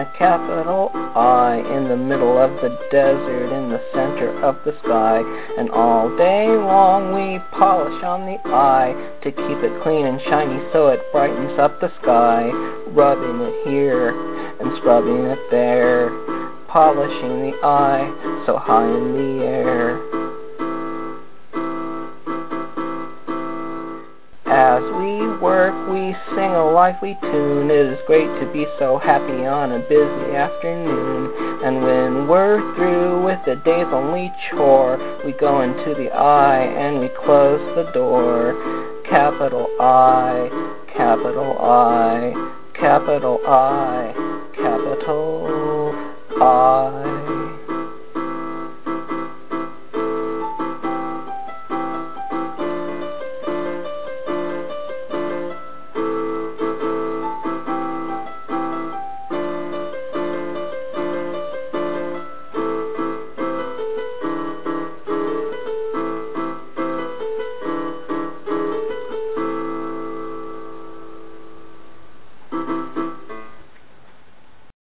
a capital I in the middle of the desert, in the center of the sky. And all day long we polish on the I to keep it clean and shiny so it brightens up the sky. Rubbing it here and scrubbing it there, polishing the I so high in the air. As we work, we sing a lively tune. It is great to be so happy on a busy afternoon. And when we're through with the day's only chore, we go into the I and we close the door. Capital I, capital I, capital I, capital I.